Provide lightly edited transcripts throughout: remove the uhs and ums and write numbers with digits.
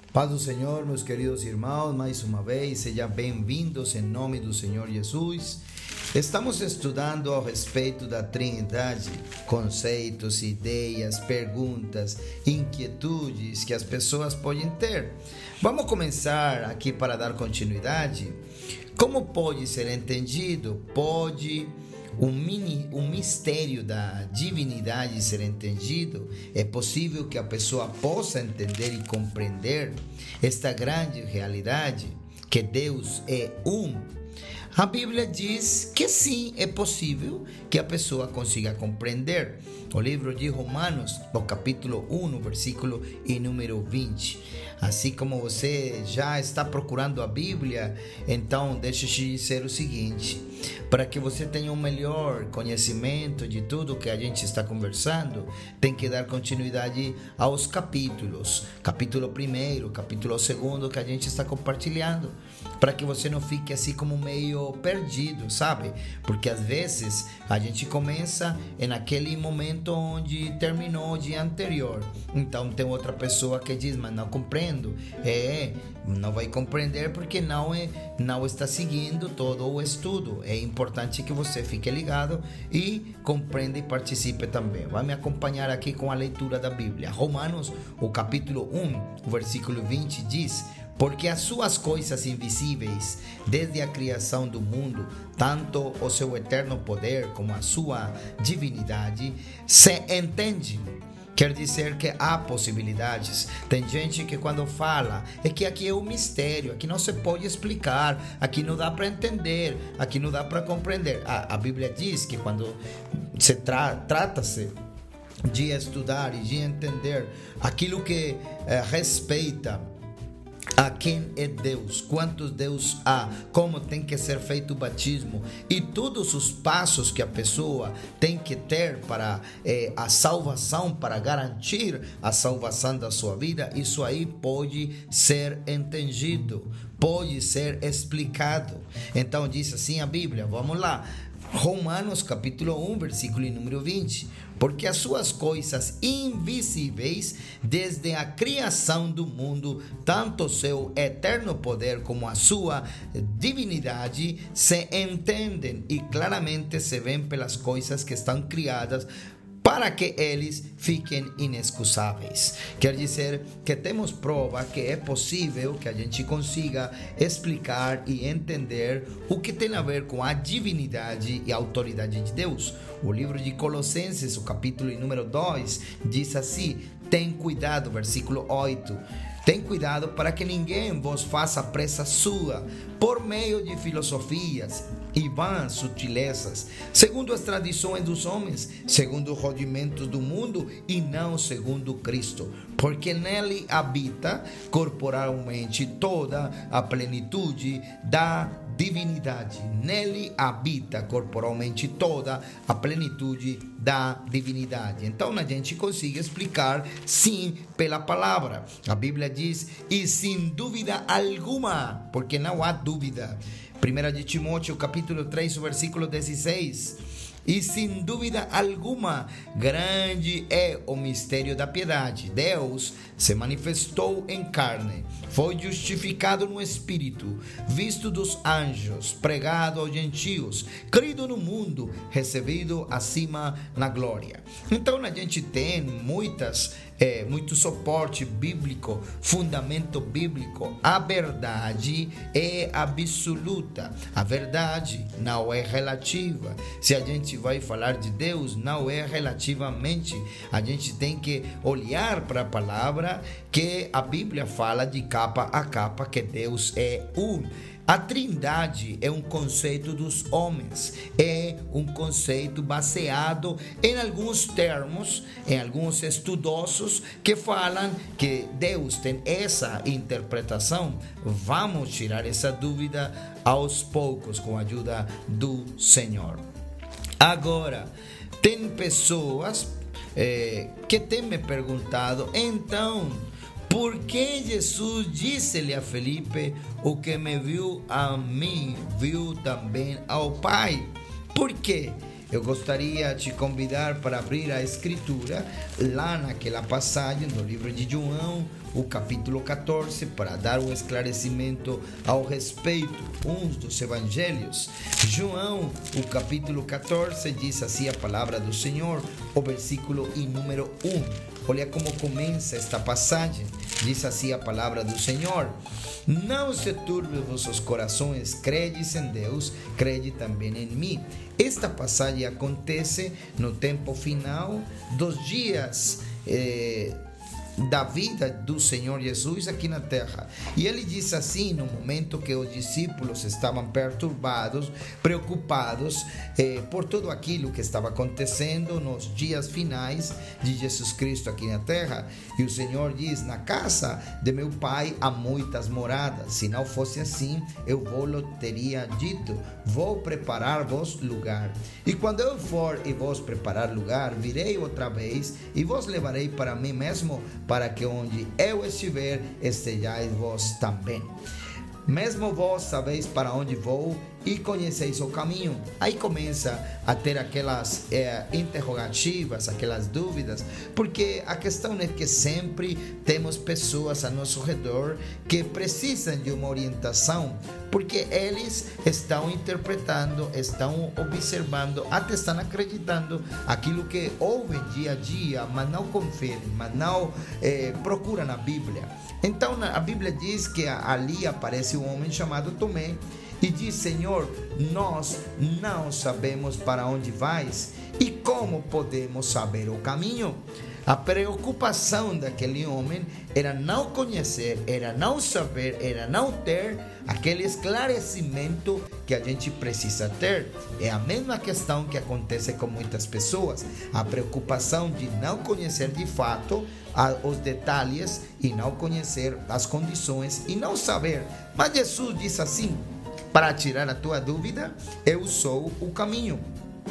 Paz do Senhor, meus queridos irmãos, mais uma vez, sejam bem-vindos em nome do Senhor Jesus. Estamos estudando a respeito da Trindade, conceitos, ideias, perguntas, inquietudes que as pessoas podem ter. Vamos começar aqui para dar continuidade. Como pode ser entendido? Pode um mistério da divindade ser entendido? É possível que a pessoa possa entender e compreender esta grande realidade, que Deus é um? A Bíblia diz que sim, é possível que a pessoa consiga compreender. O livro de Romanos, no capítulo 1, versículo e número 20. Assim como você já está procurando a Bíblia, então deixa eu te dizer o seguinte: para que você tenha um melhor conhecimento de tudo que a gente está conversando, tem que dar continuidade aos capítulos. Capítulo 1, capítulo 2 que a gente está compartilhando, para que você não fique assim como meio perdido, sabe? Porque às vezes a gente começa naquele momento onde terminou o dia anterior. Então tem outra pessoa que diz, mas não compreendo. Não vai compreender porque não está seguindo todo o estudo. É importante que você fique ligado e compreenda e participe também. Vai me acompanhar aqui com a leitura da Bíblia. Romanos, o capítulo 1, o versículo 20 diz: porque as suas coisas invisíveis, desde a criação do mundo, tanto o seu eterno poder como a sua divindade, se entendem. Quer dizer que há possibilidades. Tem gente que quando fala, é que aqui é um mistério, aqui não se pode explicar, aqui não dá para entender, aqui não dá para compreender. A Bíblia diz que quando se trata-se de estudar e de entender aquilo que respeita a quem é Deus, quantos Deus há, como tem que ser feito o batismo e todos os passos que a pessoa tem que ter para a salvação, para garantir a salvação da sua vida, isso aí pode ser entendido, pode ser explicado. Então diz assim a Bíblia, vamos lá, Romanos capítulo 1, versículo número 20. Porque as suas coisas invisíveis, desde a criação do mundo, tanto o seu eterno poder como a sua divindade, se entendem e claramente se veem pelas coisas que estão criadas, para que eles fiquem inexcusáveis. Quer dizer que temos prova que é possível que a gente consiga explicar e entender o que tem a ver com a divindade e a autoridade de Deus. O livro de Colossenses, o capítulo número 2, diz assim: tem cuidado, versículo 8. Tem cuidado para que ninguém vos faça presa sua, por meio de filosofias e vãs sutilezas, segundo as tradições dos homens, segundo os rudimentos do mundo e não segundo Cristo, porque nele habita corporalmente toda a plenitude da divindade. Nele habita corporalmente toda a plenitude da divindade. Então a gente consegue explicar sim pela palavra. A Bíblia diz, e sem dúvida alguma, porque não há dúvida. 1 de Timóteo capítulo 3, versículo 16. E sem dúvida alguma, grande é o mistério da piedade. Deus se manifestou em carne, foi justificado no Espírito, visto dos anjos, pregado aos gentios, crido no mundo, recebido acima na glória. Então a gente tem muito suporte bíblico, fundamento bíblico. A verdade é absoluta, a verdade não é relativa. Se a gente vai falar de Deus, não é relativamente. A gente tem que olhar para a palavra, que a Bíblia fala de capa a capa, que Deus é um. A Trindade é um conceito dos homens, é um conceito baseado em alguns termos, em alguns estudiosos que falam que Deus tem essa interpretação. Vamos tirar essa dúvida aos poucos com a ajuda do Senhor. Agora, tem pessoas que têm me perguntado, então, por que Jesus disse-lhe a Felipe, o que me viu a mim, viu também ao Pai? Por quê? eu gostaria de te convidar para abrir a escritura lá naquela passagem do livro de João, o capítulo 14, para dar um esclarecimento ao respeito uns dos evangelhos. João, o capítulo 14, diz assim a palavra do Senhor, o versículo e número 1. Olha como começa esta passagem. Diz assim a palavra do Senhor: não se turbem vossos corações, credes em Deus, crede também em mim. Esta passagem acontece no tempo final dos dias da vida do Senhor Jesus aqui na terra. E ele diz assim, no momento que os discípulos estavam perturbados, preocupados por tudo aquilo que estava acontecendo nos dias finais de Jesus Cristo aqui na terra. E o Senhor diz: na casa de meu pai há muitas moradas, se não fosse assim, eu vou-lo teria dito, vou preparar-vos lugar. E quando eu for e vos preparar lugar, virei outra vez e vos levarei para mim mesmo, para que onde eu estiver, estejais vós também. Mesmo vós sabeis para onde vou e conheceis o caminho. Aí começa a ter aquelas interrogativas, aquelas dúvidas, porque a questão é que sempre temos pessoas a nosso redor que precisam de uma orientação, porque eles estão interpretando, estão observando, até estão acreditando aquilo que ouvem dia a dia, mas não conferem, mas não procuram na Bíblia. Então a Bíblia diz que ali aparece um homem chamado Tomé e diz: Senhor, nós não sabemos para onde vais e como podemos saber o caminho. A preocupação daquele homem era não conhecer, era não saber, era não ter aquele esclarecimento que a gente precisa ter. É a mesma questão que acontece com muitas pessoas, a preocupação de não conhecer de fato os detalhes e não conhecer as condições e não saber. Mas Jesus diz assim: para tirar a tua dúvida, eu sou o caminho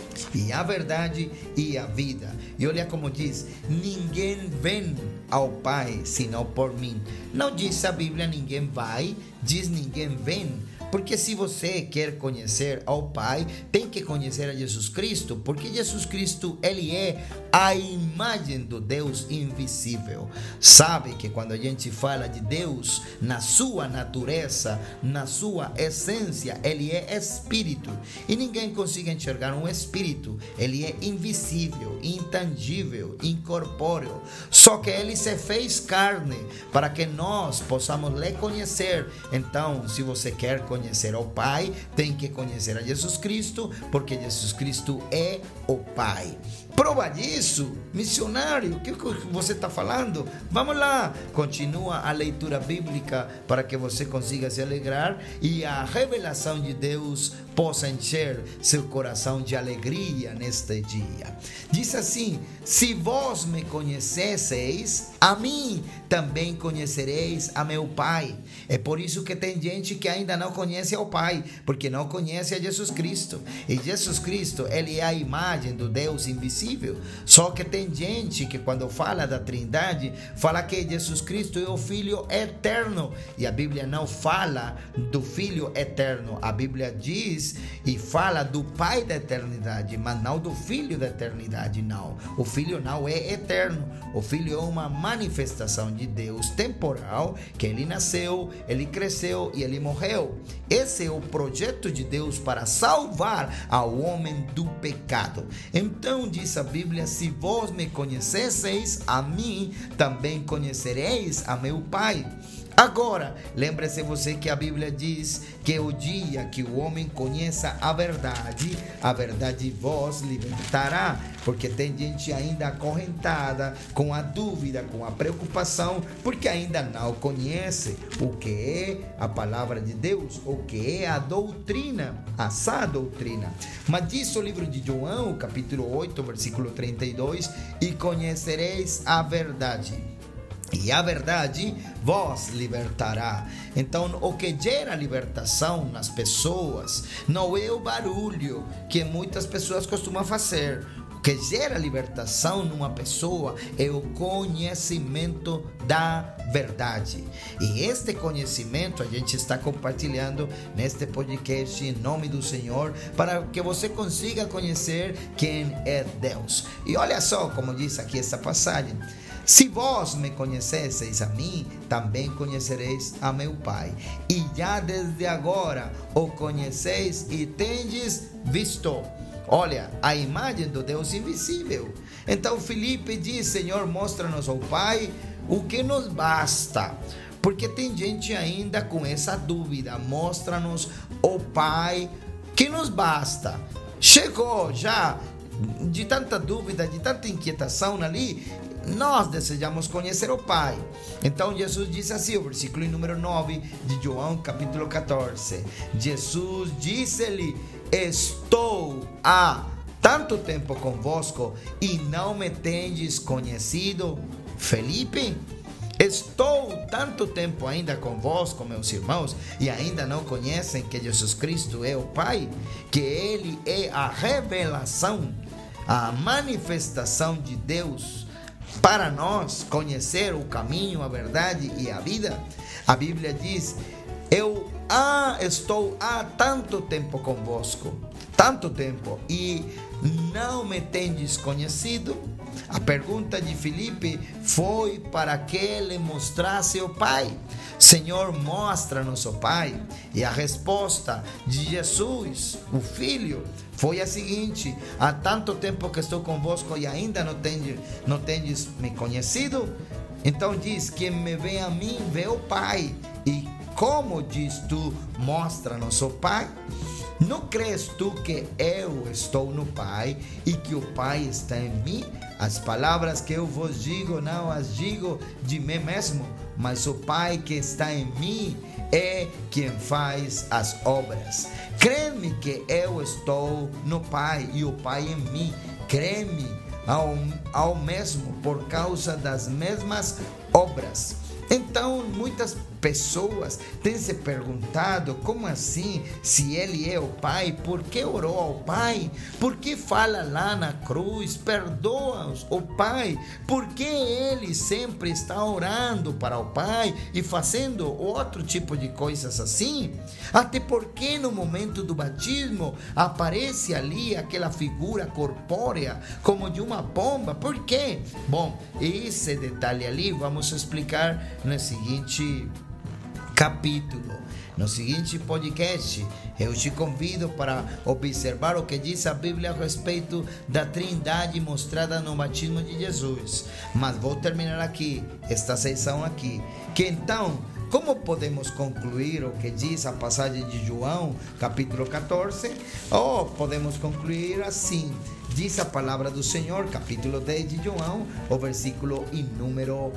e a verdade e a vida. E olha como diz: ninguém vem ao Pai senão por mim. Não diz a Bíblia ninguém vai, diz ninguém vem. Porque se você quer conhecer ao Pai, tem que conhecer a Jesus Cristo, porque Jesus Cristo, ele é a imagem do Deus invisível. Sabe que quando a gente fala de Deus, na sua natureza, na sua essência, ele é espírito, e ninguém consegue enxergar um espírito. Ele é invisível, intangível, incorpóreo, só que ele se fez carne para que nós possamos lhe conhecer. Então, se você quer conhecer ao Pai, tem que conhecer a Jesus Cristo, porque Jesus Cristo é o Pai. Prova disso, missionário, o que você está falando? Vamos lá, continua a leitura bíblica para que você consiga se alegrar e a revelação de Deus possa encher seu coração de alegria neste dia. Diz assim: se vós me conhecesseis, a mim também conhecereis a meu Pai. É por isso que tem gente que ainda não conhece ao Pai, porque não conhece a Jesus Cristo. E Jesus Cristo, ele é a imagem do Deus invisível. Só que tem gente que quando fala da Trindade, fala que Jesus Cristo é o Filho eterno. E a Bíblia não fala do Filho eterno. A Bíblia diz e fala do Pai da eternidade, mas não do Filho da eternidade, não. O Filho não é eterno. O Filho é uma manifestação de Deus temporal, que ele nasceu, ele cresceu e ele morreu. Esse é o projeto de Deus para salvar ao homem do pecado. Então diz a Bíblia: se vós me conhecesseis, a mim também conhecereis a meu Pai. Agora, lembre-se você que a Bíblia diz que o dia que o homem conheça a verdade vos libertará. Porque tem gente ainda acorrentada, com a dúvida, com a preocupação, porque ainda não conhece o que é a palavra de Deus, o que é a doutrina, a sã doutrina. Mas diz o livro de João, capítulo 8, versículo 32, e conhecereis a verdade, e a verdade vos libertará. Então, o que gera libertação nas pessoas não é o barulho que muitas pessoas costumam fazer. que gera libertação numa pessoa é o conhecimento da verdade. E este conhecimento a gente está compartilhando neste podcast em nome do Senhor, para que você consiga conhecer quem é Deus. E olha só como diz aqui esta passagem: se vós me conhecesseis a mim, também conhecereis a meu Pai. E já desde agora o conheceis e tendes visto. Olha, a imagem do Deus invisível. Então Filipe diz: Senhor, mostra-nos o Pai, o que nos basta. Porque tem gente ainda com essa dúvida: mostra-nos o Pai, que nos basta. Chegou já de tanta dúvida, de tanta inquietação ali, nós desejamos conhecer o Pai. Então Jesus disse assim, o versículo número 9 de João capítulo 14: Jesus disse-lhe: estou há tanto tempo convosco e não me tendes conhecido, Felipe? Estou tanto tempo ainda convosco, meus irmãos, e ainda não conhecem que Jesus Cristo é o Pai, que Ele é a revelação, a manifestação de Deus para nós conhecer o caminho, a verdade e a vida. A Bíblia diz: eu estou há tanto tempo convosco, tanto tempo, e não me tendes conhecido. A pergunta de Filipe foi para que ele mostrasse o Pai. Senhor, mostra-nos o Pai. E a resposta de Jesus, o Filho, foi a seguinte: há tanto tempo que estou convosco e ainda não tendes me conhecido? Então diz: quem me vê a mim, vê o Pai. E como diz tu, mostra-nos o Pai? Não crês tu que eu estou no Pai e que o Pai está em mim? As palavras que eu vos digo, não as digo de mim mesmo, mas o Pai que está em mim é quem faz as obras. Crê-me que eu estou no Pai e o Pai em mim. Crê-me ao mesmo por causa das mesmas obras. Então, muitas pessoas têm se perguntado: como assim? Se Ele é o Pai, por que orou ao Pai? Por que fala lá na cruz: perdoa-os, o Pai? Por que Ele sempre está orando para o Pai e fazendo outro tipo de coisas assim? Até porque no momento do batismo aparece ali aquela figura corpórea como de uma pomba. Por quê? Bom, esse detalhe ali vamos explicar no seguinte capítulo, no seguinte podcast. Eu te convido para observar o que diz a Bíblia a respeito da Trindade mostrada no batismo de Jesus. Mas vou terminar aqui, esta sessão aqui, que então, como podemos concluir o que diz a passagem de João, capítulo 14? Podemos concluir assim. Diz a palavra do Senhor, capítulo 10 de João, o versículo e número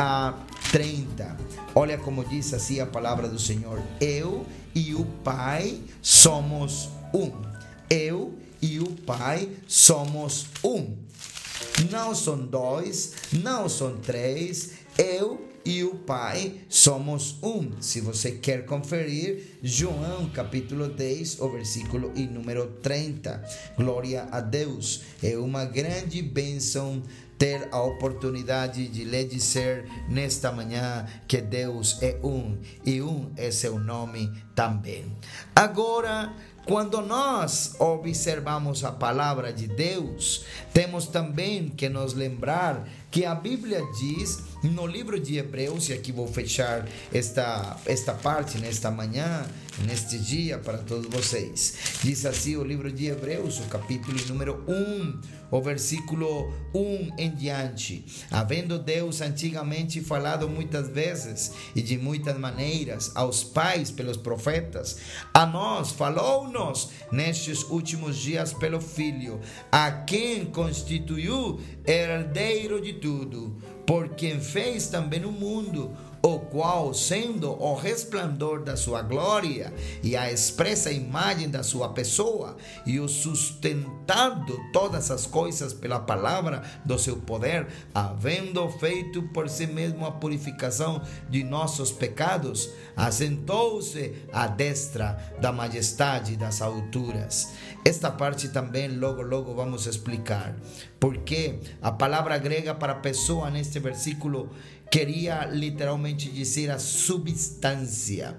30. Olha como diz assim a palavra do Senhor: eu e o Pai somos um. Eu e o Pai somos um. Não são dois, não são três. Eu e o Pai somos um. Se você quer conferir, João capítulo 10, o versículo e número 30. Glória a Deus. É uma grande bênção ter a oportunidade de lhe dizer nesta manhã que Deus é um e um é seu nome também. Agora, quando nós observamos a palavra de Deus, temos também que nos lembrar que a Bíblia diz no livro de Hebreus, e aqui vou fechar esta parte nesta manhã, neste dia para todos vocês. Diz assim o livro de Hebreus, o capítulo número 1, o versículo 1 em diante: havendo Deus antigamente falado muitas vezes e de muitas maneiras aos pais pelos profetas, a nós falou-nos nestes últimos dias pelo Filho, a quem constituiu herdeiro de tudo, por quem fez também o mundo, o qual, sendo o resplandor da sua glória e a expressa imagem da sua pessoa, e o sustentado todas as coisas pela palavra do seu poder, havendo feito por si mesmo a purificação de nossos pecados, assentou-se à destra da majestade das alturas. Esta parte também logo vamos explicar, porque a palavra grega para pessoa neste versículo queria literalmente dizer a substância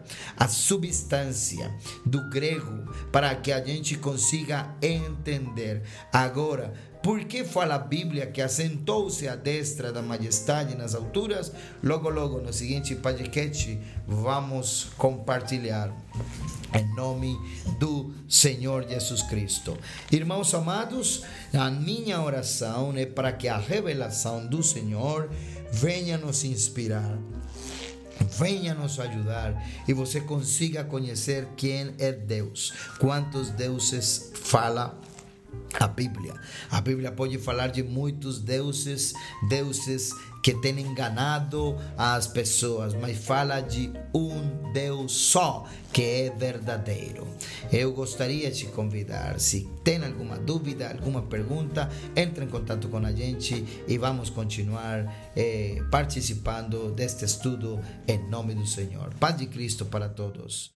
do grego, para que a gente consiga entender. Agora, por que fala a Bíblia que assentou-se à destra da majestade nas alturas? Logo no seguinte podcast vamos compartilhar em nome do Senhor Jesus Cristo. Irmãos amados, a minha oração é para que a revelação do Senhor venha nos inspirar, venha nos ajudar e você consiga conhecer quem é Deus. Quantos deuses fala a Bíblia? A Bíblia pode falar de muitos deuses que têm enganado as pessoas, mas fala de um Deus só, que é verdadeiro. Eu gostaria de te convidar, se tem alguma dúvida, alguma pergunta, entre em contato com a gente e vamos continuar participando deste estudo em nome do Senhor. Paz de Cristo para todos.